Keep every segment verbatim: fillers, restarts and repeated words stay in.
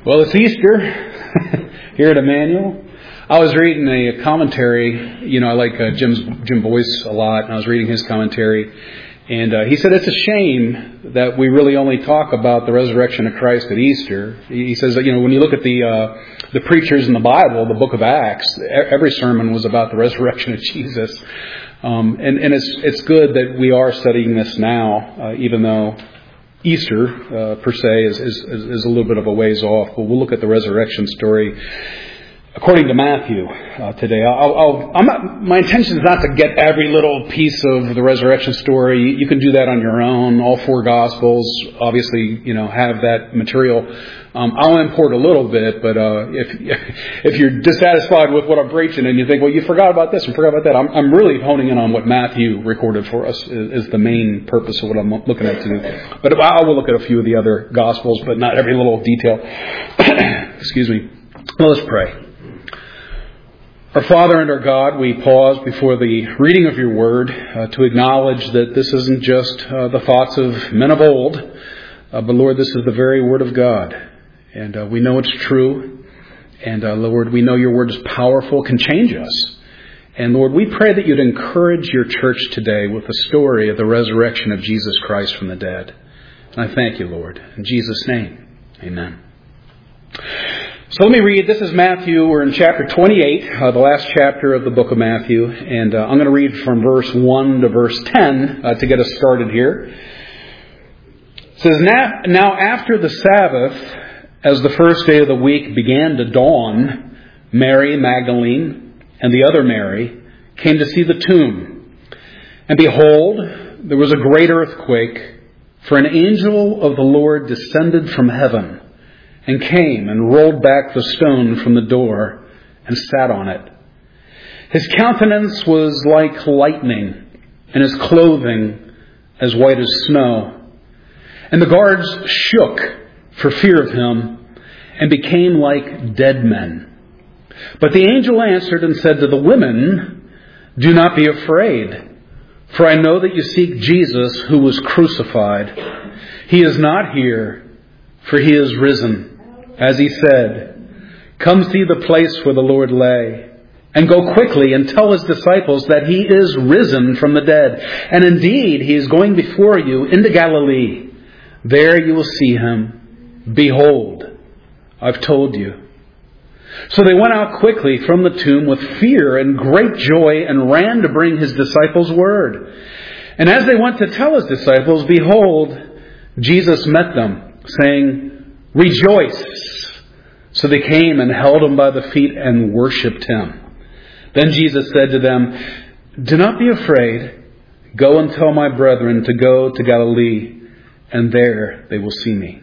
Well, it's Easter here at Emmanuel. I was reading a commentary. You know, I like uh, Jim's, Jim Boyce a lot, and I was reading his commentary. And uh, he said it's a shame that we really only talk about the resurrection of Christ at Easter. He says that, you know, when you look at the uh, the preachers in the Bible, the book of Acts, every sermon was about the resurrection of Jesus. Um, and, and it's it's good that we are studying this now, uh, even though Easter, uh, per se, is, is, is a little bit of a ways off. But we'll look at the resurrection story according to Matthew uh, today. I'll, I'll, I'm not, my intention is not to get every little piece of the resurrection story. You can do that on your own. All four Gospels, obviously, you know, have that material. Um, I'll import a little bit, but uh, if if you're dissatisfied with what I'm preaching and you think, well, you forgot about this and forgot about that, I'm, I'm really honing in on what Matthew recorded for us is, is the main purpose of what I'm looking at today. But I will look at a few of the other Gospels, but not every little detail. Excuse me. Well, let's pray. Our Father and our God, we pause before the reading of your word uh, to acknowledge that this isn't just uh, the thoughts of men of old, uh, but Lord, this is the very word of God. And uh, we know it's true. And uh, Lord, we know your word is powerful, can change us. And Lord, we pray that you'd encourage your church today with the story of the resurrection of Jesus Christ from the dead. And I thank you, Lord. In Jesus' name, amen. So let me read. This is Matthew. We're in chapter twenty-eight, uh, the last chapter of the book of Matthew. And uh, I'm going to read from verse one to verse ten uh, to get us started here. It says, now, now after the Sabbath, as the first day of the week began to dawn, Mary Magdalene and the other Mary came to see the tomb. And behold, there was a great earthquake, for an angel of the Lord descended from heaven and came and rolled back the stone from the door and sat on it. His countenance was like lightning, and his clothing as white as snow. And the guards shook for fear of him and became like dead men. But the angel answered and said to the women, do not be afraid, for I know that you seek Jesus who was crucified. He is not here, for he is risen. As he said, come see the place where the Lord lay, and go quickly and tell his disciples that he is risen from the dead. And indeed, he is going before you into Galilee. There you will see him. Behold, I've told you. So they went out quickly from the tomb with fear and great joy and ran to bring his disciples word. And as they went to tell his disciples, behold, Jesus met them, saying, rejoice! So they came and held him by the feet and worshipped him. Then Jesus said to them, do not be afraid. Go and tell my brethren to go to Galilee, and there they will see me.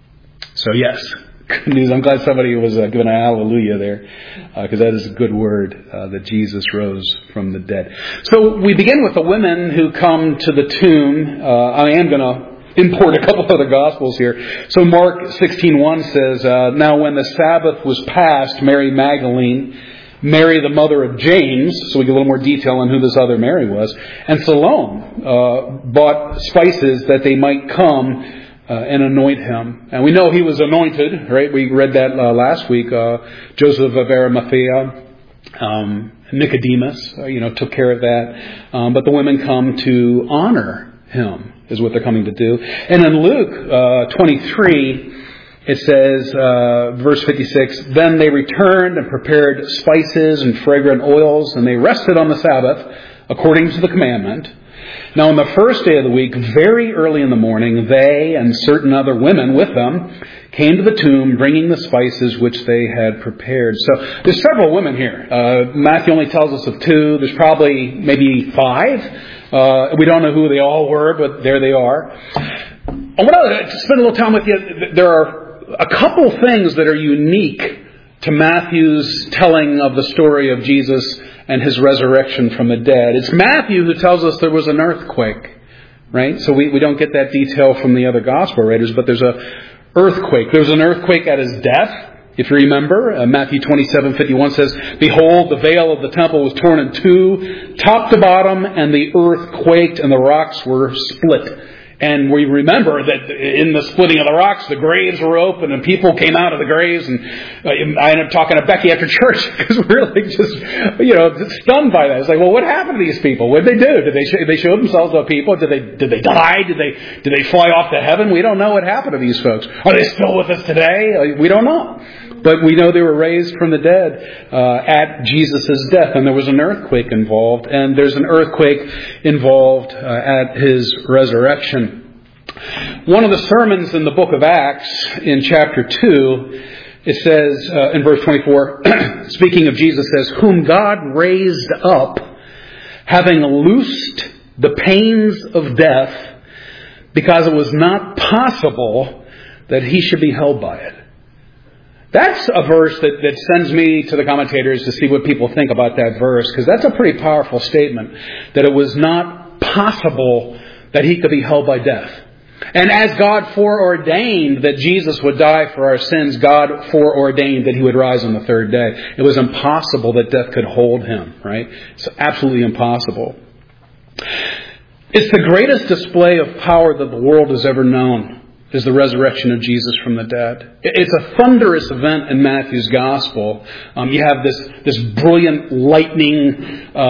So yes, good news. I'm glad somebody was uh, giving a hallelujah there, because uh, that is a good word, uh, that Jesus rose from the dead. So we begin with the women who come to the tomb. Uh, I am going to import a couple other Gospels here. So Mark sixteen one says, uh, now when the Sabbath was past, Mary Magdalene, Mary the mother of James, so we get a little more detail on who this other Mary was, and Salome uh, bought spices that they might come uh, and anoint him. And we know he was anointed, right? We read that uh, last week. Uh, Joseph of Arimathea, um, Nicodemus, uh, you know, took care of that. Um, but the women come to honor him, is what they're coming to do. And in Luke uh, twenty-three, it says, uh, verse fifty-six, then they returned and prepared spices and fragrant oils, and they rested on the Sabbath according to the commandment. Now on the first day of the week, very early in the morning, they and certain other women with them came to the tomb, bringing the spices which they had prepared. So there's several women here. Uh, Matthew only tells us of two. There's probably maybe five. Uh, we don't know who they all were, but there they are. I want to spend a little time with you. There are a couple things that are unique to Matthew's telling of the story of Jesus and his resurrection from the dead. It's Matthew who tells us there was an earthquake, right? So we, we don't get that detail from the other gospel writers, but there's a earthquake. There was an earthquake at his death. If you remember, uh, Matthew twenty-seven fifty-one says, behold, the veil of the temple was torn in two, top to bottom, and the earth quaked, and the rocks were split And we remember that in the splitting of the rocks, the graves were open and people came out of the graves. And I ended up talking to Becky after church because we were like just, you know, stunned by that. It's like, well, what happened to these people? What did they do? Did they show, they show themselves to people? Did they did they die? Did they did they fly off to heaven? We don't know what happened to these folks. Are they still with us today? We don't know. But we know they were raised from the dead uh, at Jesus' death. And there was an earthquake involved. And there's an earthquake involved uh, at His resurrection. One of the sermons in the book of Acts, in chapter two, it says uh, in verse twenty-four, speaking of Jesus, says, whom God raised up, having loosed the pains of death, because it was not possible that He should be held by it. That's a verse that, that sends me to the commentators to see what people think about that verse, because that's a pretty powerful statement, that it was not possible that He could be held by death. And as God foreordained that Jesus would die for our sins, God foreordained that He would rise on the third day. It was impossible that death could hold Him, right? It's absolutely impossible. It's the greatest display of power that the world has ever known, is the resurrection of Jesus from the dead. It's a thunderous event in Matthew's Gospel. Um, you have this this brilliant lightning uh,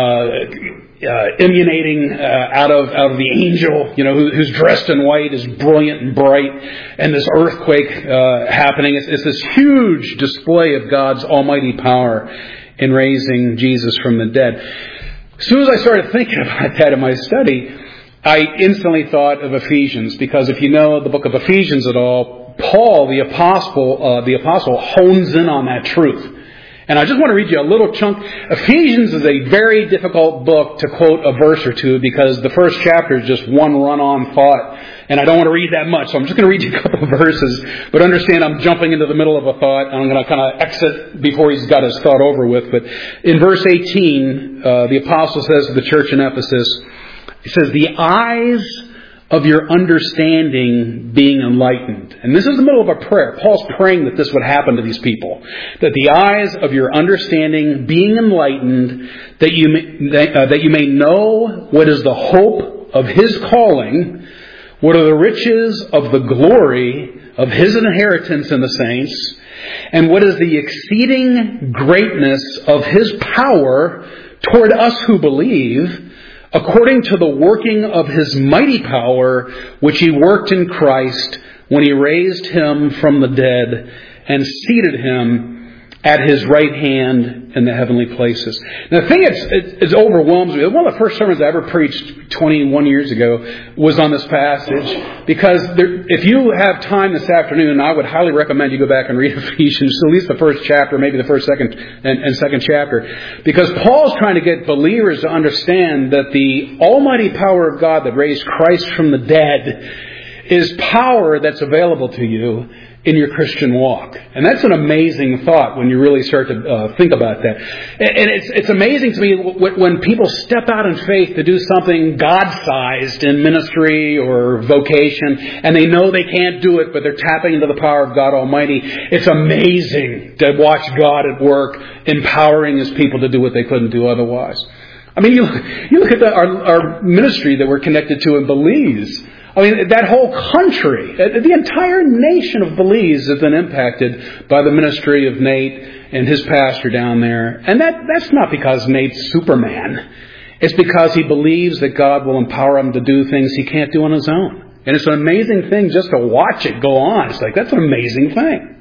uh, emanating uh, out of out of the angel, you know, who, who's dressed in white, is brilliant and bright, and this earthquake uh, happening. It's, it's this huge display of God's almighty power in raising Jesus from the dead. As soon as I started thinking about that in my study, I instantly thought of Ephesians, because if you know the book of Ephesians at all, Paul, the apostle, uh, the apostle hones in on that truth. And I just want to read you a little chunk. Ephesians is a very difficult book to quote a verse or two, because the first chapter is just one run-on thought. And I don't want to read that much, so I'm just going to read you a couple of verses. But understand I'm jumping into the middle of a thought, and I'm going to kind of exit before he's got his thought over with. But in verse eighteen, uh, the apostle says to the church in Ephesus, he says, the eyes of your understanding being enlightened. And this is the middle of a prayer. Paul's praying that this would happen to these people. That the eyes of your understanding being enlightened, that you may, that, uh, that you may know what is the hope of His calling, what are the riches of the glory of His inheritance in the saints, and what is the exceeding greatness of His power toward us who believe, according to the working of His mighty power, which He worked in Christ when He raised Him from the dead and seated Him at His right hand in the heavenly places. Now, the thing that is overwhelms me, one of the first sermons I ever preached twenty-one years ago was on this passage, because there, if you have time this afternoon, I would highly recommend you go back and read Ephesians, at least the first chapter, maybe the first, second, and, and second chapter, because Paul's trying to get believers to understand that the almighty power of God that raised Christ from the dead is power that's available to you in your Christian walk. And that's an amazing thought when you really start to uh, think about that. And it's it's amazing to me when people step out in faith to do something God-sized in ministry or vocation, and they know they can't do it, but they're tapping into the power of God Almighty. It's amazing to watch God at work, empowering His people to do what they couldn't do otherwise. I mean, you, you look at the, our, our ministry that we're connected to in Belize. I mean, that whole country, the entire nation of Belize has been impacted by the ministry of Nate and his pastor down there. And that, that's not because Nate's Superman. It's because he believes that God will empower him to do things he can't do on his own. And it's an amazing thing just to watch it go on. It's like, that's an amazing thing.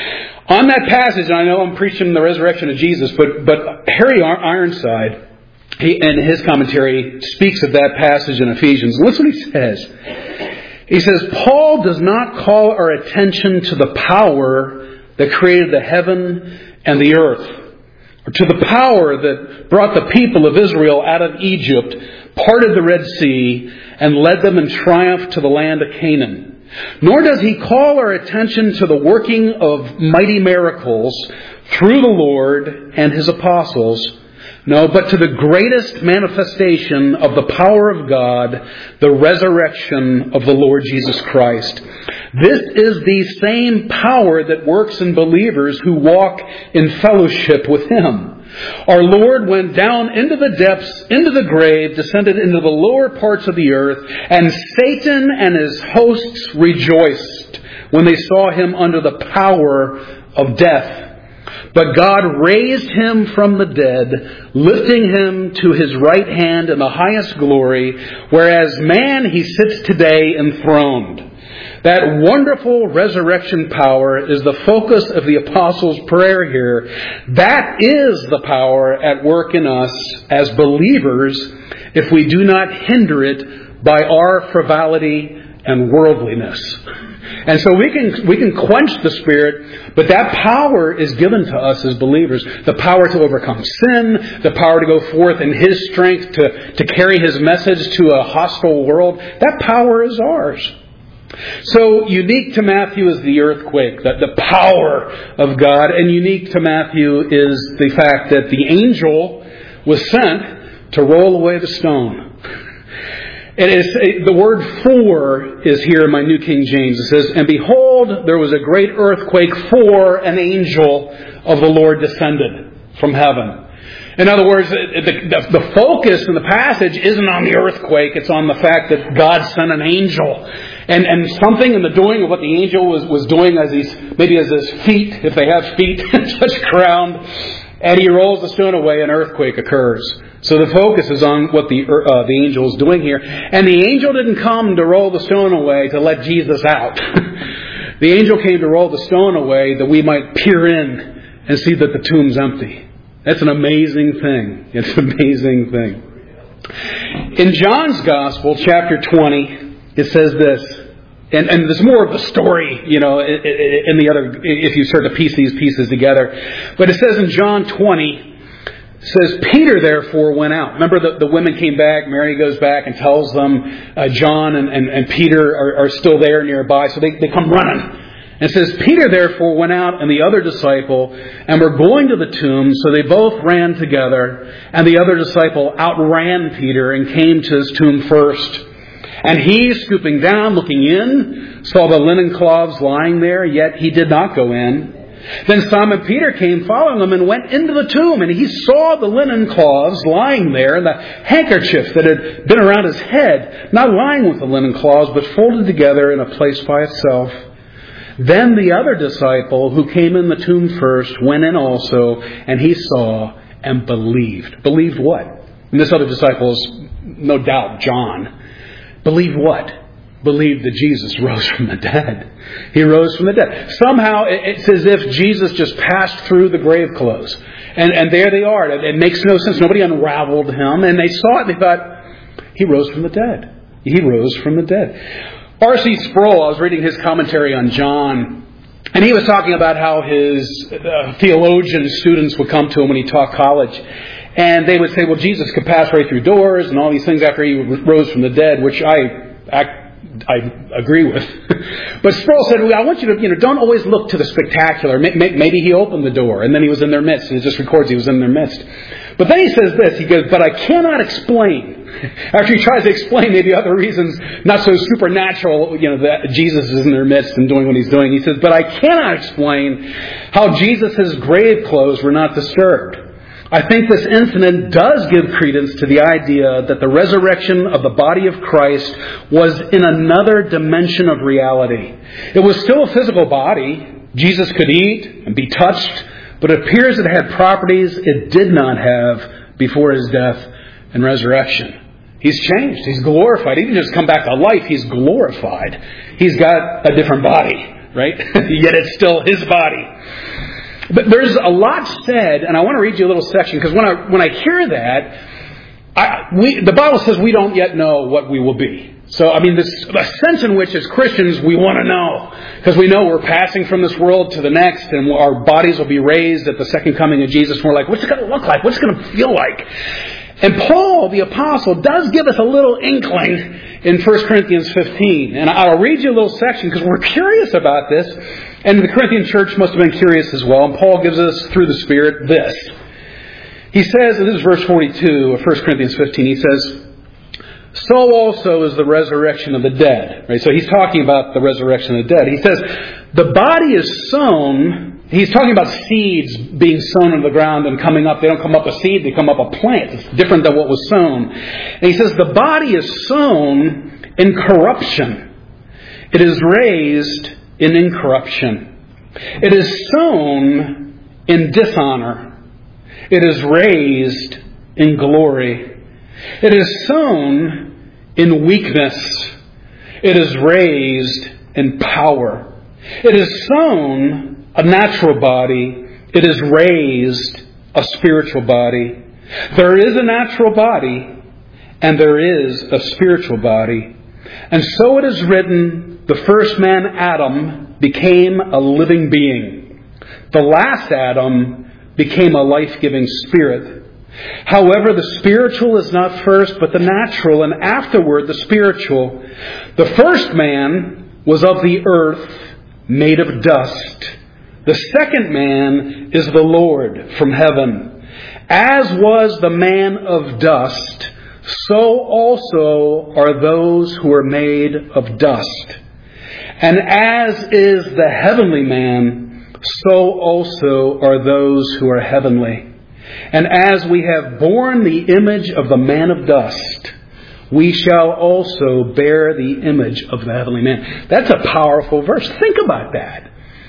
On that passage, and I know I'm preaching the resurrection of Jesus, but, but Harry Ironside, He, in his commentary, speaks of that passage in Ephesians. Listen what he says. He says, Paul does not call our attention to the power that created the heaven and the earth, or to the power that brought the people of Israel out of Egypt, parted the Red Sea, and led them in triumph to the land of Canaan. Nor does he call our attention to the working of mighty miracles through the Lord and His apostles, no, but to the greatest manifestation of the power of God, the resurrection of the Lord Jesus Christ. This is the same power that works in believers who walk in fellowship with Him. Our Lord went down into the depths, into the grave, descended into the lower parts of the earth, and Satan and his hosts rejoiced when they saw him under the power of death. But God raised him from the dead, lifting him to his right hand in the highest glory, whereas man he sits today enthroned. That wonderful resurrection power is the focus of the Apostles' prayer here. That is the power at work in us as believers if we do not hinder it by our frivolity and worldliness. And so we can we can quench the Spirit, but that power is given to us as believers. The power to overcome sin, the power to go forth in His strength to, to carry His message to a hostile world. That power is ours. So unique to Matthew is the earthquake, the, the power of God. And unique to Matthew is the fact that the angel was sent to roll away the stone. It is, the word for is here in my New King James. It says, and behold, there was a great earthquake, for an angel of the Lord descended from heaven. In other words, the, the, the focus in the passage isn't on the earthquake. It's on the fact that God sent an angel. And, and something in the doing of what the angel was, was doing as he's, maybe as his feet, if they have feet, touch ground, and he rolls the stone away, an earthquake occurs. So the focus is on what the uh, the angel is doing here. And the angel didn't come to roll the stone away to let Jesus out. The angel came to roll the stone away that we might peer in and see that the tomb's empty. That's an amazing thing. It's an amazing thing. In John's Gospel, chapter twenty, it says this. And, and there's more of the story, you know, in the other, if you start to piece these pieces together. But it says in John twenty, it says, Peter therefore went out. Remember the, the women came back, Mary goes back and tells them uh, John and, and, and Peter are, are still there nearby, so they, they come running. And it says, Peter therefore went out and the other disciple, and were going to the tomb, so they both ran together, and the other disciple outran Peter and came to his tomb first. And he, stooping down, looking in, saw the linen cloths lying there, yet he did not go in. Then Simon Peter came following him and went into the tomb, and he saw the linen cloths lying there, and the handkerchief that had been around his head, not lying with the linen cloths, but folded together in a place by itself. Then the other disciple, who came in the tomb first, went in also, and he saw and believed. Believed what? And this other disciple is no doubt John. Believe what? Believe that Jesus rose from the dead. He rose from the dead. Somehow it's as if Jesus just passed through the grave clothes. And, and there they are. It makes no sense. Nobody unraveled him. And they saw it and they thought, He rose from the dead. He rose from the dead. R C Sproul, I was reading his commentary on John, and he was talking about how his uh, theologian students would come to him when he taught college. And they would say, well, Jesus could pass right through doors and all these things after He rose from the dead, which I I, I agree with. But Sproul said, well, I want you to, you know, don't always look to the spectacular. Maybe He opened the door and then He was in their midst. And it just records He was in their midst. But then he says this, he goes, but I cannot explain. After he tries to explain maybe other reasons, not so supernatural, you know, that Jesus is in their midst and doing what He's doing. He says, but I cannot explain how Jesus' grave clothes were not disturbed. I think this incident does give credence to the idea that the resurrection of the body of Christ was in another dimension of reality. It was still a physical body. Jesus could eat and be touched, but it appears it had properties it did not have before His death and resurrection. He's changed. He's glorified. He didn't just come back to life. He's glorified. He's got a different body, right? Yet it's still His body. But there's a lot said, and I want to read you a little section, because when I when I hear that, I, we, the Bible says we don't yet know what we will be. So, I mean, this, the sense in which as Christians we want to know, because we know we're passing from this world to the next, and our bodies will be raised at the second coming of Jesus, and we're like, what's it going to look like? What's it going to feel like? And Paul, the apostle, does give us a little inkling in First Corinthians fifteen. And I'll read you a little section because we're curious about this. And the Corinthian church must have been curious as well. And Paul gives us, through the Spirit, this. He says, and this is verse forty-two of First Corinthians fifteen, he says, so also is the resurrection of the dead. Right? So he's talking about the resurrection of the dead. He says, the body is sown he's talking about seeds being sown into the ground and coming up. They don't come up a seed, they come up a plant. It's different than what was sown. And he says the body is sown in corruption. It is raised in incorruption. It is sown in dishonor. It is raised in glory. It is sown in weakness. It is raised in power. It is sown a natural body. It is raised a spiritual body. There is a natural body and there is a spiritual body. And so it is written, the first man, Adam, became a living being. The last Adam became a life-giving spirit. However, the spiritual is not first, but the natural, and afterward the spiritual. The first man was of the earth, made of dust. The second man is the Lord from heaven. As was the man of dust, so also are those who are made of dust. And as is the heavenly man, so also are those who are heavenly. And as we have borne the image of the man of dust, we shall also bear the image of the heavenly man. That's a powerful verse. Think about that.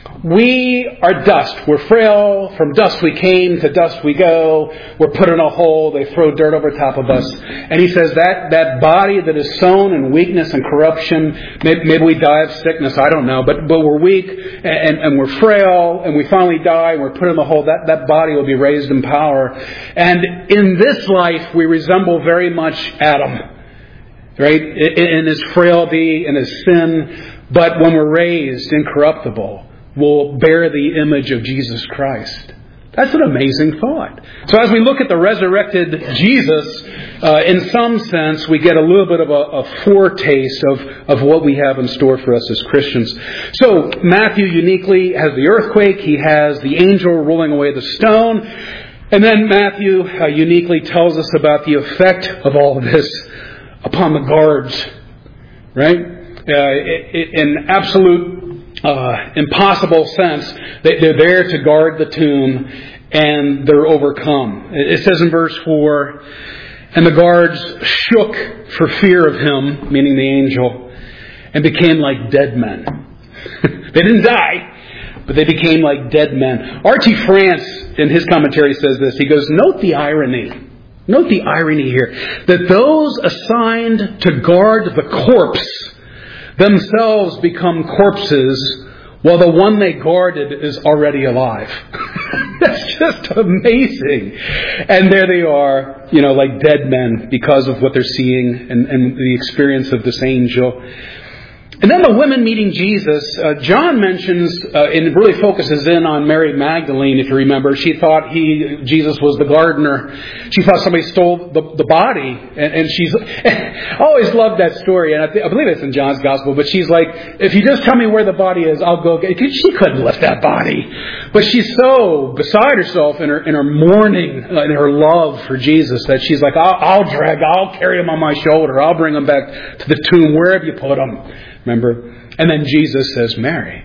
We are dust. We're frail. From dust we came, to dust we go. We're put in a hole. They throw dirt over top of us. And he says that that body that is sown in weakness and corruption, maybe, maybe we die of sickness, I don't know, but, but we're weak and, and we're frail and we finally die and we're put in the hole. That, that body will be raised in power. And in this life we resemble very much Adam, right? In his frailty, in his sin. But when we're raised incorruptible, will bear the image of Jesus Christ. That's an amazing thought. So as we look at the resurrected Jesus, uh, in some sense, we get a little bit of a, a foretaste of, of what we have in store for us as Christians. So Matthew uniquely has the earthquake. He has the angel rolling away the stone. And then Matthew uh, uniquely tells us about the effect of all of this upon the guards. Right? Uh, in absolute Uh, impossible sense, they're there to guard the tomb and they're overcome. It says in verse four, and the guards shook for fear of him, meaning the angel, and became like dead men. They didn't die, but they became like dead men. R T France, in his commentary, says this. He goes, note the irony. Note the irony here. That those assigned to guard the corpse themselves become corpses, while the one they guarded is already alive. That's just amazing. And there they are, you know, like dead men because of what they're seeing and, and the experience of this angel. And then the women meeting Jesus, uh, John mentions, uh, and really focuses in on Mary Magdalene, if you remember. She thought he, Jesus was the gardener. She thought somebody stole the, the body. And, and she's, I always loved that story. And I, th- I believe it's in John's Gospel. But she's like, if you just tell me where the body is, I'll go get it. She couldn't lift that body. But she's so beside herself in her, in her mourning, uh, in her love for Jesus, that she's like, I'll, I'll drag, I'll carry him on my shoulder. I'll bring him back to the tomb. Where have you put him? Remember? And then Jesus says, Mary.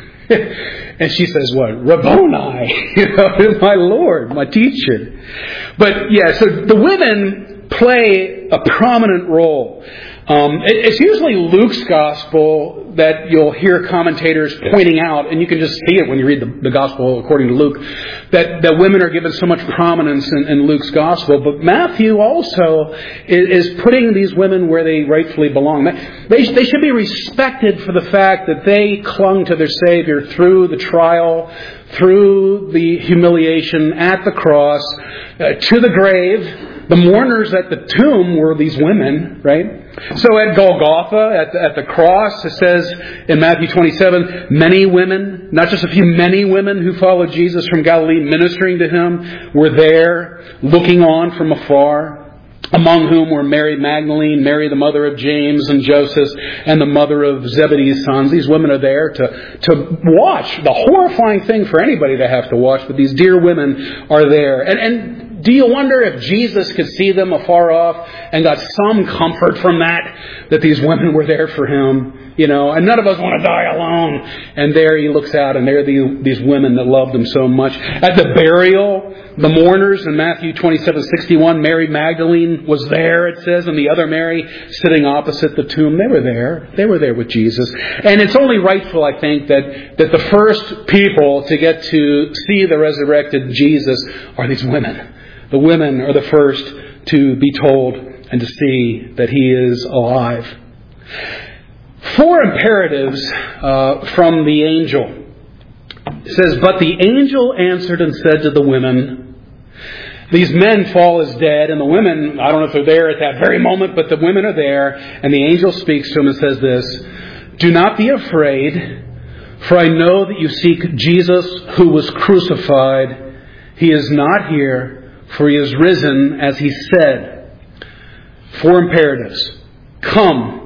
And she says, what? Rabboni. You know, my Lord, my teacher. But yeah, so the women play a prominent role. Um, it, it's usually Luke's gospel that you'll hear commentators pointing out, and you can just see it when you read the, the gospel according to Luke, that, that women are given so much prominence in, in Luke's gospel. But Matthew also is, is putting these women where they rightfully belong. They, they should be respected for the fact that they clung to their Savior through the trial, through the humiliation at the cross, uh, to the grave. The mourners at the tomb were these women, right? So at Golgotha, at the, at the cross, it says in Matthew twenty-seven, many women, not just a few, many women who followed Jesus from Galilee ministering to him were there looking on from afar, among whom were Mary Magdalene, Mary the mother of James and Joseph, and the mother of Zebedee's sons. These women are there to, to watch. The horrifying thing for anybody to have to watch, but these dear women are there. And, and do you wonder if Jesus could see them afar off and got some comfort from that, that these women were there for him? You know, and none of us want to die alone. And there he looks out, and there are the, these women that loved him so much. At the burial, the mourners in Matthew twenty-seven sixty-one, Mary Magdalene was there, it says, and the other Mary sitting opposite the tomb. They were there. They were there with Jesus. And it's only rightful, I think, that, that the first people to get to see the resurrected Jesus are these women. The women are the first to be told and to see that he is alive. Four imperatives uh, from the angel. It says, but the angel answered and said to the women, these men fall as dead, and the women, I don't know if they're there at that very moment, but the women are there, and the angel speaks to them and says this, do not be afraid, for I know that you seek Jesus who was crucified. He is not here, for he is risen, as he said. Four imperatives. Come.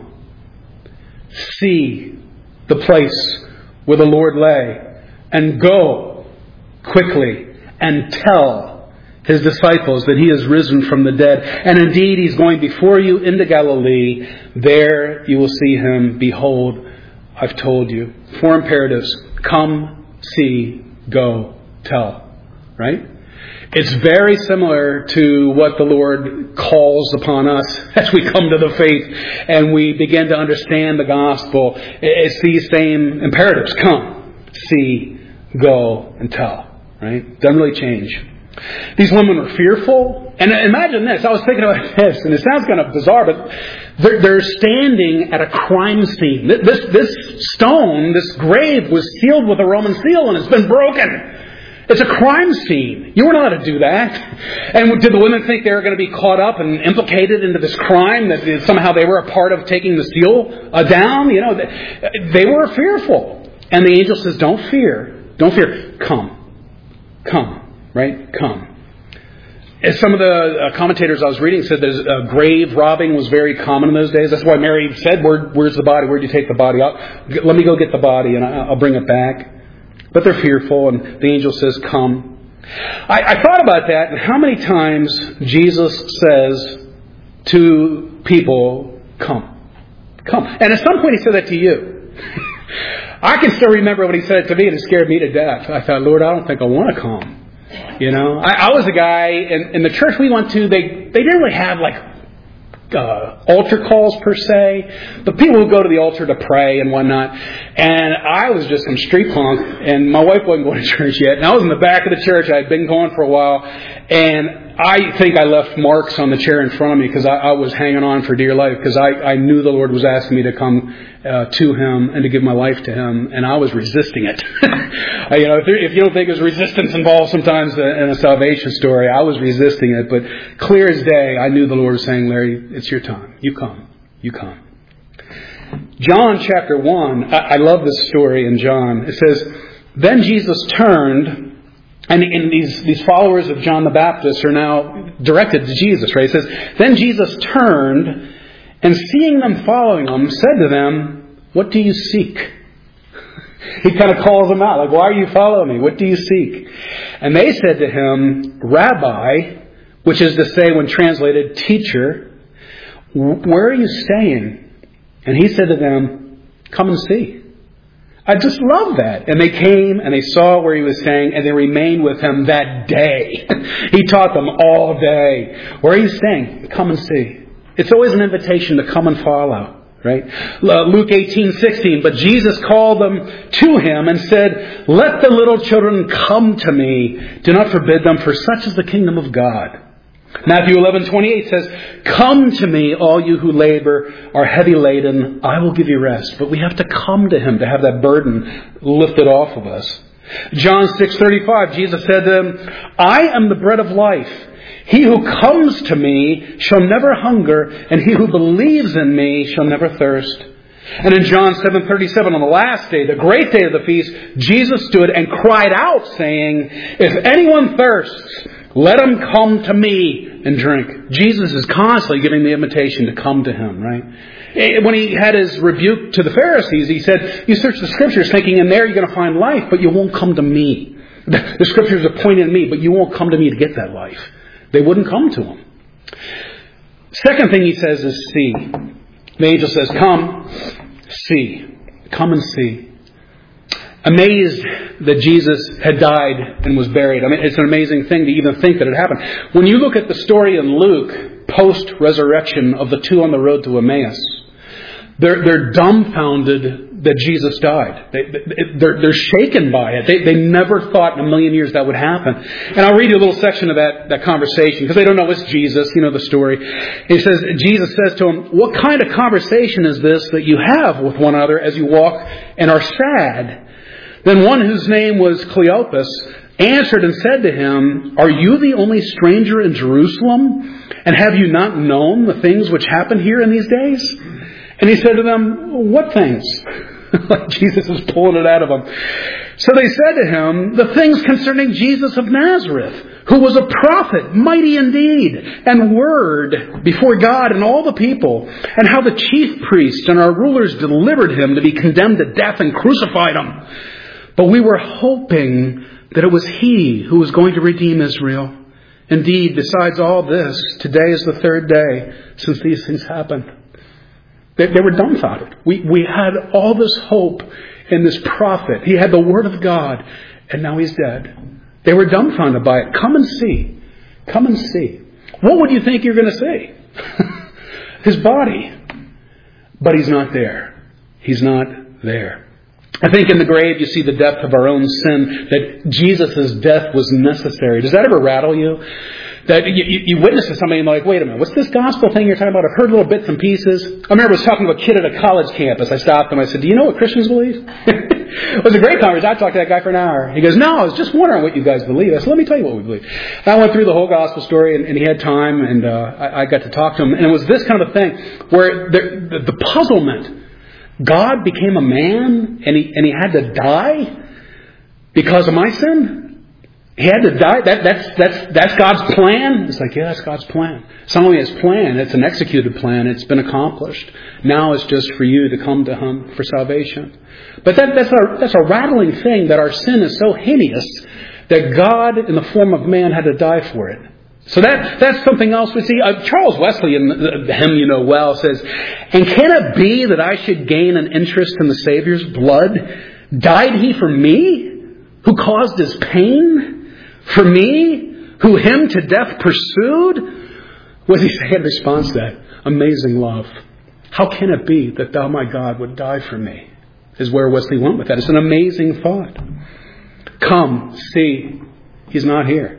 See the place where the Lord lay, and go quickly and tell his disciples that he is risen from the dead. And indeed, he's going before you into Galilee. There you will see him. Behold, I've told you. Four imperatives. Come, see, go, tell. Right? It's very similar to what the Lord calls upon us as we come to the faith and we begin to understand the gospel. It's these same imperatives. Come, see, go, and tell. Right? Doesn't really change. These women were fearful. And imagine this. I was thinking about this, and it sounds kind of bizarre, but they're, they're standing at a crime scene. This, this stone, this grave was sealed with a Roman seal, and it's been broken. It's a crime scene. You weren't allowed to do that. And did the women think they were going to be caught up and implicated into this crime, that somehow they were a part of taking the seal uh, down? You know, they were fearful. And the angel says, don't fear. Don't fear. Come. Come. Right? Come. As some of the uh, commentators I was reading said that uh, grave robbing was very common in those days. That's why Mary said, Where, where's the body? Where'd you take the body? I'll, let me go get the body and I'll bring it back. But they're fearful, and the angel says, come. I, I thought about that, and how many times Jesus says to people, come. Come. And at some point he said that to you. I can still remember when he said it to me, and it scared me to death. I thought, Lord, I don't think I want to come. You know, I, I was a guy, in, in the church we went to, they, they didn't really have like Uh, altar calls per se, but people would go to the altar to pray and whatnot. And I was just some street punk, and my wife wasn't going to church yet. And I was in the back of the church. I had been going for a while, and I think I left marks on the chair in front of me because I, I was hanging on for dear life because I, I knew the Lord was asking me to come uh, to Him and to give my life to Him, and I was resisting it. you know, if, there, if you don't think there's resistance involved sometimes in a salvation story, I was resisting it. But clear as day, I knew the Lord was saying, Larry, it's your time. You come. You come. John chapter one, I, I love this story in John. It says, then Jesus turned, and, and these, these followers of John the Baptist are now directed to Jesus, right? It says, then Jesus turned, and seeing them following him, said to them, what do you seek? He kind of calls them out, like, why are you following me? What do you seek? And they said to him, Rabbi, which is to say, when translated, teacher, where are you staying? And he said to them, come and see. I just love that. And they came and they saw where he was staying, and they remained with him that day. He taught them all day. Where are you staying? Come and see. It's always an invitation to come and follow. Right? Luke eighteen sixteen. But Jesus called them to him and said, let the little children come to me. Do not forbid them, for such is the kingdom of God. Matthew eleven twenty-eight says, come to me, all you who labor are heavy laden. I will give you rest. But we have to come to him to have that burden lifted off of us. John six thirty-five, Jesus said to them, I am the bread of life. He who comes to me shall never hunger, and he who believes in me shall never thirst. And in John seven thirty-seven, on the last day, the great day of the feast, Jesus stood and cried out, saying, if anyone thirsts, let him come to me and drink. Jesus is constantly giving the invitation to come to him, right? When he had his rebuke to the Pharisees, he said, you search the Scriptures thinking in there you're going to find life, but you won't come to me. The Scriptures are pointing at me, but you won't come to me to get that life. They wouldn't come to him. Second thing he says is see. The angel says, come, see. Come and see. Amazed that Jesus had died and was buried. I mean, it's an amazing thing to even think that it happened. When you look at the story in Luke, post-resurrection of the two on the road to Emmaus, they're, they're dumbfounded that Jesus died. They, they're, they're shaken by it. They, they never thought in a million years that would happen. And I'll read you a little section of that, that conversation, because they don't know it's Jesus. You know the story. He says, Jesus says to him, what kind of conversation is this that you have with one another as you walk and are sad? Then one whose name was Cleopas answered and said to him, are you the only stranger in Jerusalem? And have you not known the things which happen here in these days? And he said to them, what things? Like Jesus is pulling it out of them. So they said to him, the things concerning Jesus of Nazareth, who was a prophet, mighty indeed, and word before God and all the people, and how the chief priests and our rulers delivered him to be condemned to death and crucified him. But we were hoping that it was he who was going to redeem Israel. Indeed, besides all this, today is the third day since these things happened. They, they were dumbfounded. We, we had all this hope in this prophet. He had the word of God, and now he's dead. They were dumbfounded by it. Come and see. Come and see. What would you think you're going to see? His body. But he's not there. He's not there. I think in the grave you see the depth of our own sin, that Jesus' death was necessary. Does that ever rattle you? That you, you, you witness to somebody and you're like, wait a minute, what's this gospel thing you're talking about? I've heard little bits and pieces. I remember I was talking to a kid at a college campus. I stopped him. I said, do you know what Christians believe? It was a great conversation. I talked to that guy for an hour. He goes, no, I was just wondering what you guys believe. I said, let me tell you what we believe. And I went through the whole gospel story, and, and he had time, and uh, I, I got to talk to him. And it was this kind of a thing where the, the, the puzzlement, God became a man, and he and he had to die because of my sin. He had to die. That, that's that's that's God's plan. It's like, yeah, that's God's plan. It's not only His plan; it's an executed plan. It's been accomplished. Now it's just for you to come to Him for salvation. But that, that's a that's a rattling thing, that our sin is so heinous that God, in the form of man, had to die for it. So that that's something else we see. Uh, Charles Wesley, in the, the hymn you know well, says, "And can it be that I should gain an interest in the Savior's blood? Died He for me, who caused His pain? For me, who Him to death pursued?" What does he say in response to that? Amazing love. How can it be that Thou, my God, would die for me? Is where Wesley went with that. It's an amazing thought. Come, see. He's not here.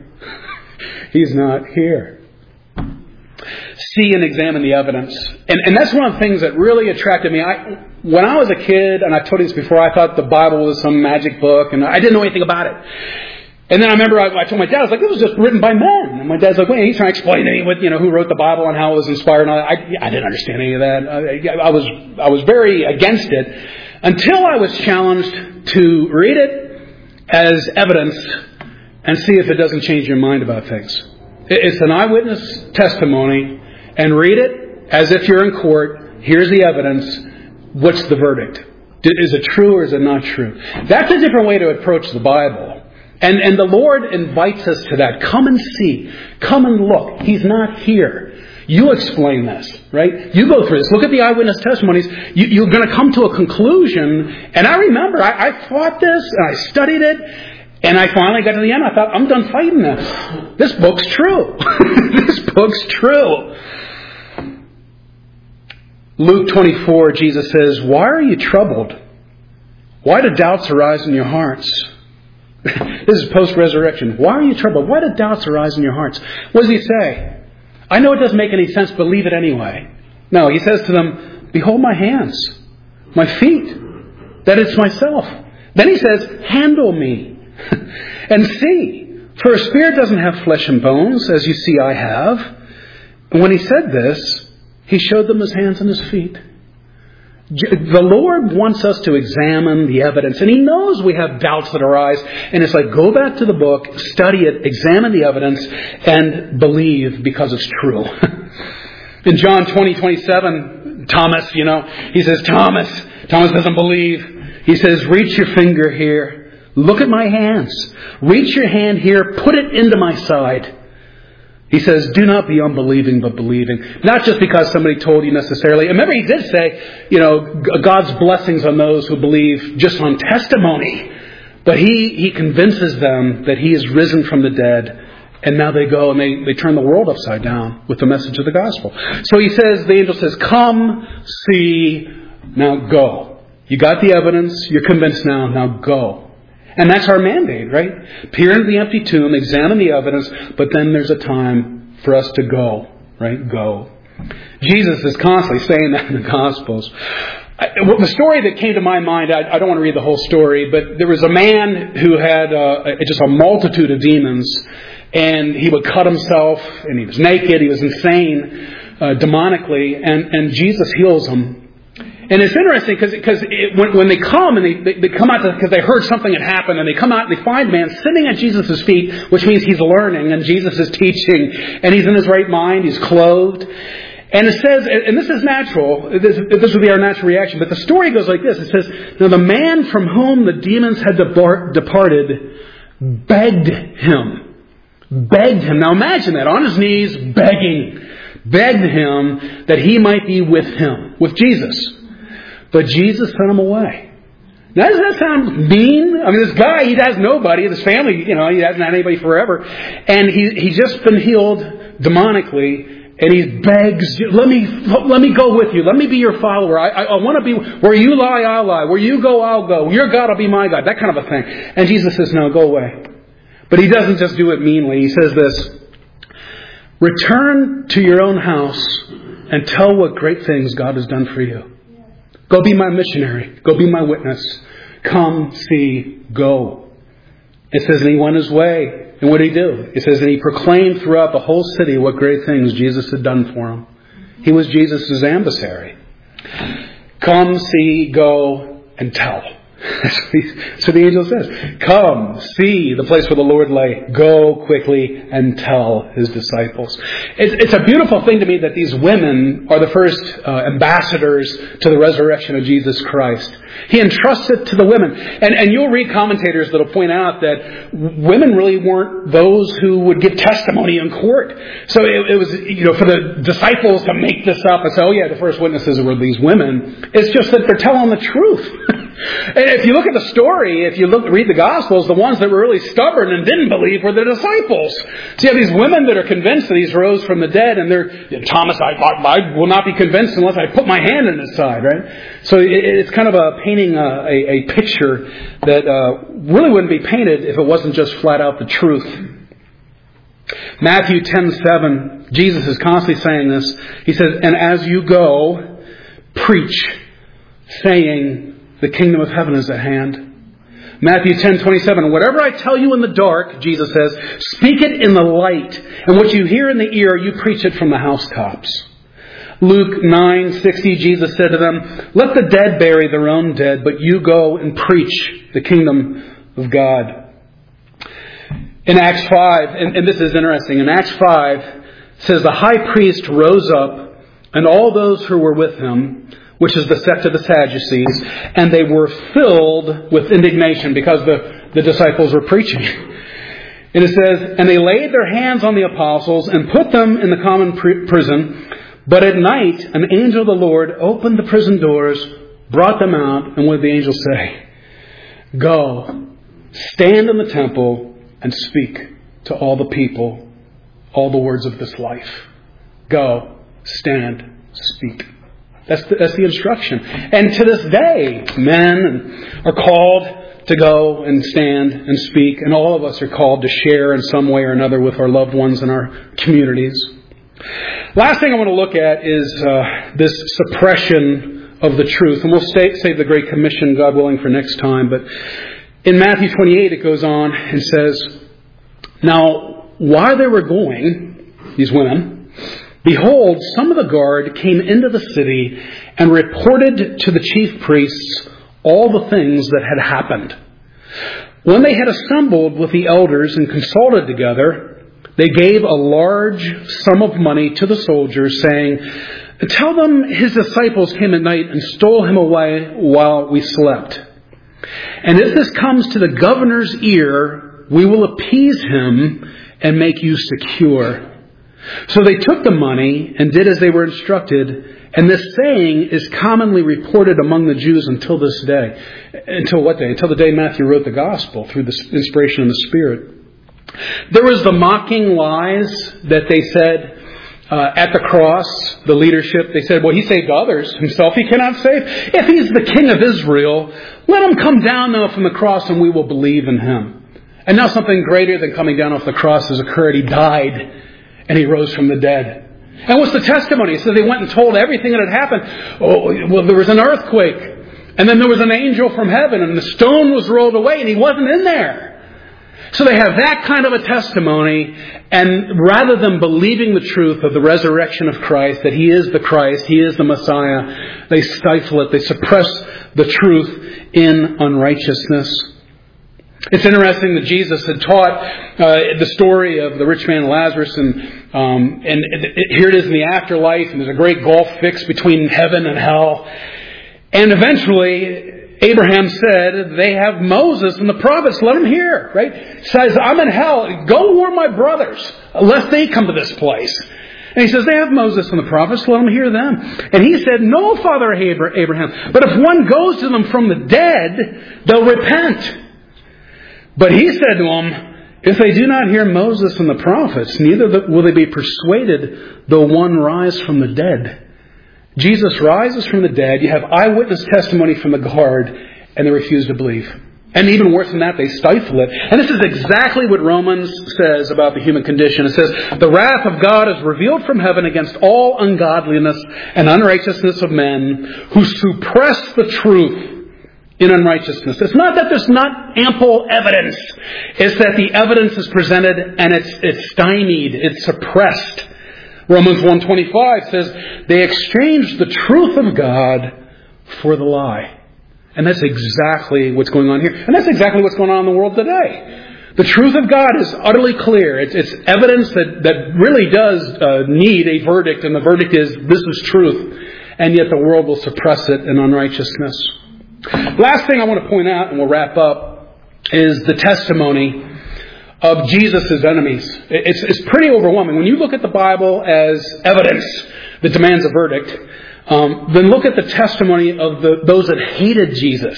He's not here. See and examine the evidence. And, and that's one of the things that really attracted me. I, when I was a kid, and I've told you this before, I thought the Bible was some magic book, and I didn't know anything about it. And then I remember I, I told my dad, I was like, this was just written by men. And my dad's like, wait, he's trying to explain to me what, you know, who wrote the Bible and how it was inspired. And all that. I, I didn't understand any of that. I, I was I was very against it until I was challenged to read it as evidence and see if it doesn't change your mind about things. It's an eyewitness testimony, and read it as if you're in court. Here's the evidence. What's the verdict? Is it true or is it not true? That's a different way to approach the Bible. And, and the Lord invites us to that. Come and see. Come and look. He's not here. You explain this, right? You go through this. Look at the eyewitness testimonies. You, you're going to come to a conclusion. And I remember, I, I fought this, and I studied it, and I finally got to the end. I thought, I'm done fighting this. This book's true. This book's true. Luke twenty-four, Jesus says, why are you troubled? Why do doubts arise in your hearts? This is post-resurrection. Why are you troubled? Why do doubts arise in your hearts? What does he say? I know it doesn't make any sense, but leave it anyway. No, he says to them, behold my hands, my feet, that it's myself. Then he says, handle me and see. For a spirit doesn't have flesh and bones, as you see I have. And when he said this, he showed them his hands and his feet. The Lord wants us to examine the evidence, and He knows we have doubts that arise, and it's like, go back to the book, study it, examine the evidence, and believe because it's true. In John twenty, twenty-seven, Thomas, you know, he says, Thomas, Thomas doesn't believe. He says, reach your finger here, look at my hands, reach your hand here, put it into my side. He says, do not be unbelieving, but believing. Not just because somebody told you necessarily. And remember, he did say, you know, God's blessings on those who believe just on testimony. But he, he convinces them that he is risen from the dead. And now they go and they, they turn the world upside down with the message of the gospel. So he says, the angel says, come, see, now go. You got the evidence. You're convinced now. Now go. And that's our mandate, right? Peer into the empty tomb, examine the evidence, but then there's a time for us to go, right? Go. Jesus is constantly saying that in the Gospels. I, well, the story that came to my mind, I, I don't want to read the whole story, but there was a man who had uh, just a multitude of demons, and he would cut himself, and he was naked, he was insane, uh, demonically, and, and Jesus heals him. And it's interesting because because when, when they come and they, they, they come out because they heard something had happened, and they come out and they find man sitting at Jesus' feet, which means he's learning and Jesus is teaching, and he's in his right mind, he's clothed. And it says, and this is natural, this, this would be our natural reaction, but the story goes like this. It says, now the man from whom the demons had depart, departed begged him. Begged him. Now imagine that, on his knees, begging. Begged him that he might be with him, with Jesus. But Jesus sent him away. Now, does that sound mean? I mean, this guy, he has nobody. His family, you know, he hasn't had anybody forever. And he, he's just been healed demonically. And he begs, let me let me go with you. Let me be your follower. I, I, I want to be, where you lie, I'll lie. Where you go, I'll go. Your God will be my God. That kind of a thing. And Jesus says, no, go away. But he doesn't just do it meanly. He says this, return to your own house and tell what great things God has done for you. Go be my missionary. Go be my witness. Come, see, go. It says, and he went his way. And what did he do? It says, and he proclaimed throughout the whole city what great things Jesus had done for him. He was Jesus' emissary. Come, see, go, and tell. So the angel says, come, see the place where the Lord lay. Go quickly and tell his disciples. It's, it's a beautiful thing to me that these women are the first uh, ambassadors to the resurrection of Jesus Christ. He entrusts it to the women. And, and you'll read commentators that will point out that women really weren't those who would give testimony in court. So it, it was, you know, for the disciples to make this up and say, oh yeah, the first witnesses were these women. It's just that they're telling the truth. And if you look at the story, if you look read the Gospels, the ones that were really stubborn and didn't believe were the disciples. So you have these women that are convinced that he's rose from the dead, and they're, Thomas, I, I will not be convinced unless I put my hand in his side, right? So it, it's kind of a painting a, a, a picture that uh, really wouldn't be painted if it wasn't just flat out the truth. Matthew ten seven, Jesus is constantly saying this. He says, and as you go, preach, saying, the kingdom of heaven is at hand. Matthew ten twenty-seven, whatever I tell you in the dark, Jesus says, speak it in the light. And what you hear in the ear, you preach it from the housetops. Luke nine sixty, Jesus said to them, let the dead bury their own dead, but you go and preach the kingdom of God. In Acts five, and, and this is interesting, in Acts five, it says the high priest rose up, and all those who were with him, which is the sect of the Sadducees, and they were filled with indignation because the, the disciples were preaching. And it says, and they laid their hands on the apostles and put them in the common pr- prison. But at night, an angel of the Lord opened the prison doors, brought them out, and what did the angel say? Go, stand in the temple, and speak to all the people all the words of this life. Go, stand, speak. That's the, that's the instruction. And to this day, men are called to go and stand and speak. And all of us are called to share in some way or another with our loved ones in our communities. Last thing I want to look at is uh, this suppression of the truth. And we'll stay, save the Great Commission, God willing, for next time. But in Matthew twenty-eight, it goes on and says, now, while they were going, these women, behold, some of the guard came into the city and reported to the chief priests all the things that had happened. When they had assembled with the elders and consulted together, they gave a large sum of money to the soldiers, saying, tell them his disciples came at night and stole him away while we slept. And if this comes to the governor's ear, we will appease him and make you secure. So they took the money and did as they were instructed, and this saying is commonly reported among the Jews until this day. Until what day? Until the day Matthew wrote the Gospel through the inspiration of the Spirit. There was the mocking lies that they said uh, at the cross, the leadership. They said, well, he saved others. Himself he cannot save. If he's the King of Israel, let him come down now from the cross and we will believe in him. And now something greater than coming down off the cross has occurred. He died and he rose from the dead. And what's the testimony? So they went and told everything that had happened. Oh, well, there was an earthquake. And then there was an angel from heaven and the stone was rolled away and he wasn't in there. So they have that kind of a testimony, and rather than believing the truth of the resurrection of Christ, that He is the Christ, He is the Messiah, they stifle it, they suppress the truth in unrighteousness. It's interesting that Jesus had taught uh, the story of the rich man Lazarus, and um, and it, it, here it is in the afterlife, and there's a great gulf fixed between heaven and hell. And eventually, Abraham said, they have Moses and the prophets, let them hear, right? Says, I'm in hell, go warn my brothers, lest they come to this place. And he says, they have Moses and the prophets, let them hear them. And he said, no, Father Abraham, but if one goes to them from the dead, they'll repent. But he said to them, if they do not hear Moses and the prophets, neither will they be persuaded though one rise from the dead. Jesus rises from the dead. You have eyewitness testimony from the guard, and they refuse to believe. And even worse than that, they stifle it. And this is exactly what Romans says about the human condition. It says, the wrath of God is revealed from heaven against all ungodliness and unrighteousness of men who suppress the truth in unrighteousness. It's not that there's not ample evidence. It's that the evidence is presented and it's, it's stymied, it's suppressed. Romans one twenty-five says, they exchanged the truth of God for the lie. And that's exactly what's going on here. And that's exactly what's going on in the world today. The truth of God is utterly clear. It's, it's evidence that, that really does uh, need a verdict. And the verdict is, this is truth. And yet the world will suppress it in unrighteousness. Last thing I want to point out, and we'll wrap up, is the testimony of Jesus' enemies. It's, it's pretty overwhelming. When you look at the Bible as evidence that demands a verdict, um, then look at the testimony of the, those that hated Jesus.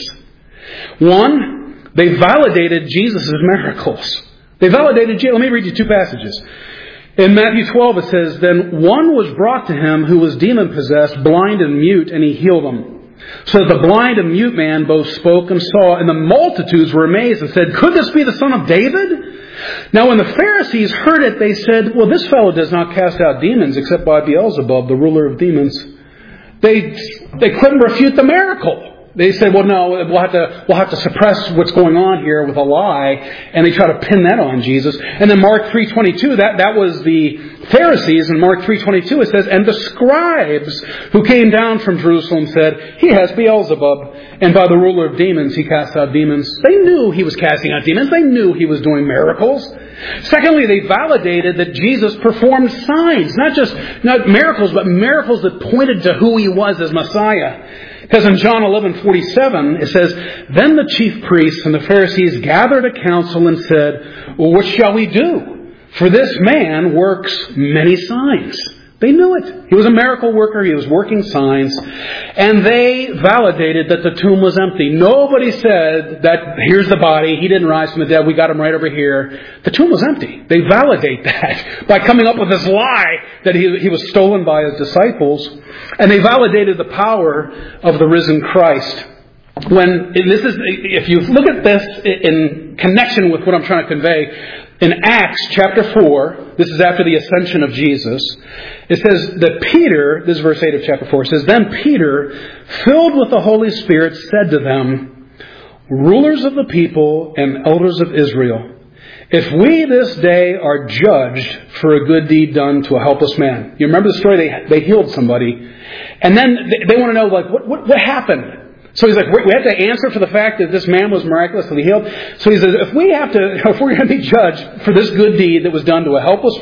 One, they validated Jesus' miracles. They validated Jesus. Let me read you two passages. In Matthew twelve it says, then one was brought to him who was demon-possessed, blind and mute, and he healed him. So that the blind and mute man both spoke and saw, and the multitudes were amazed and said, could this be the son of David? Now when the Pharisees heard it, they said, well, this fellow does not cast out demons except by Beelzebub, the ruler of demons. They they couldn't refute the miracle. They said, well, no, we'll have to we'll have to suppress what's going on here with a lie, and they try to pin that on Jesus. And then Mark three twenty-two, that, that was the Pharisees. In Mark three twenty-two it says, and the scribes who came down from Jerusalem said, he has Beelzebub, and by the ruler of demons he casts out demons. They knew he was casting out demons. They knew he was doing miracles. Secondly, they validated that Jesus performed signs, not just not miracles, but miracles that pointed to who he was as Messiah. Because in John eleven forty-seven it says, then the chief priests and the Pharisees gathered a council and said, well, what shall we do? For this man works many signs. They knew it. He was a miracle worker. He was working signs. And they validated that the tomb was empty. Nobody said that here's the body. He didn't rise from the dead. We got him right over here. The tomb was empty. They validate that by coming up with this lie that he, he was stolen by his disciples. And they validated the power of the risen Christ. When this is, if you look at this in connection with what I'm trying to convey, in Acts chapter four, this is after the ascension of Jesus, it says that Peter, this is verse eight of chapter four, it says, then Peter, filled with the Holy Spirit, said to them, rulers of the people and elders of Israel, if we this day are judged for a good deed done to a helpless man. You remember the story? They they healed somebody. And then they, they want to know, like, what, what, what happened? So he's like, we have to answer for the fact that this man was miraculously healed. So he says, if we have to, if we're going to be judged for this good deed that was done to a helpless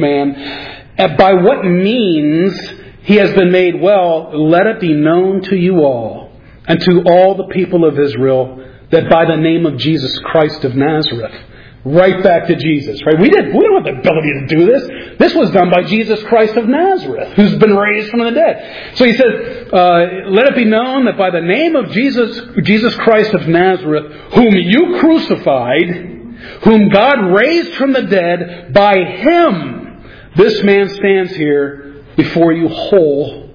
man, by what means he has been made well, let it be known to you all and to all the people of Israel that by the name of Jesus Christ of Nazareth, right back to Jesus, right? We didn't, we don't have the ability to do this. This was done by Jesus Christ of Nazareth, who's been raised from the dead. So he says, uh, let it be known that by the name of Jesus, Jesus Christ of Nazareth, whom you crucified, whom God raised from the dead, by Him, this man stands here before you whole.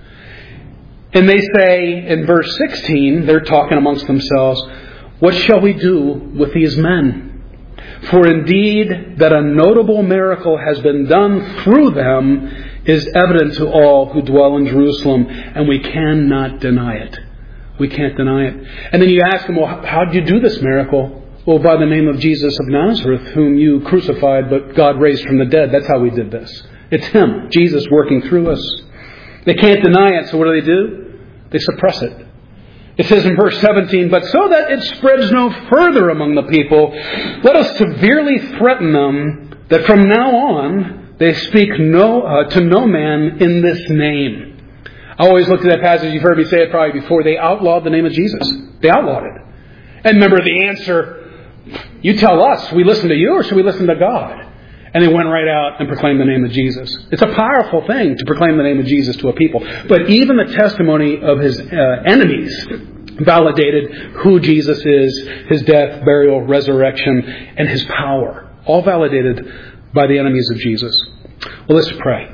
And they say in verse sixteen, they're talking amongst themselves, what shall we do with these men? For indeed that a notable miracle has been done through them is evident to all who dwell in Jerusalem, and we cannot deny it. We can't deny it. And then you ask them, well, how did you do this miracle? Well, by the name of Jesus of Nazareth, whom you crucified, but God raised from the dead. That's how we did this. It's Him, Jesus, working through us. They can't deny it, so what do they do? They suppress it. It says in verse seventeen, but so that it spreads no further among the people, let us severely threaten them that from now on they speak no uh, to no man in this name. I always look at that passage, you've heard me say it probably before, they outlawed the name of Jesus. They outlawed it. And remember the answer, you tell us, should we listen to you or should we listen to God? And they went right out and proclaimed the name of Jesus. It's a powerful thing to proclaim the name of Jesus to a people. But even the testimony of His uh, enemies validated who Jesus is, His death, burial, resurrection, and His power. All validated by the enemies of Jesus. Well, let's pray.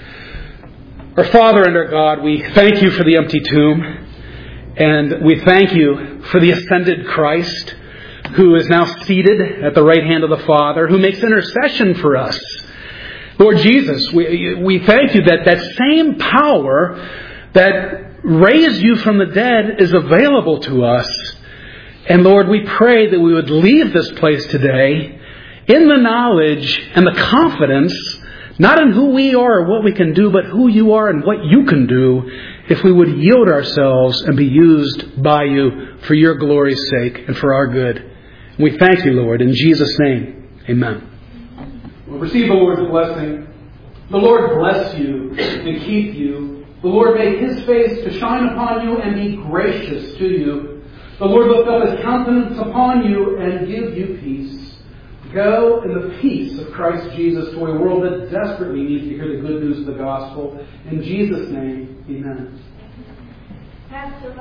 Our Father and our God, we thank You for the empty tomb. And we thank You for the ascended Christ, who is now seated at the right hand of the Father, who makes intercession for us. Lord Jesus, we, we thank You that that same power that raised You from the dead is available to us. And Lord, we pray that we would leave this place today in the knowledge and the confidence, not in who we are or what we can do, but who You are and what You can do, if we would yield ourselves and be used by You for Your glory's sake and for our good. We thank You, Lord, in Jesus' name. Amen. Well, receive the Lord's blessing. The Lord bless you and keep you. The Lord make His face to shine upon you and be gracious to you. The Lord lift up His countenance upon you and give you peace. Go in the peace of Christ Jesus to a world that desperately needs to hear the good news of the gospel. In Jesus' name, amen.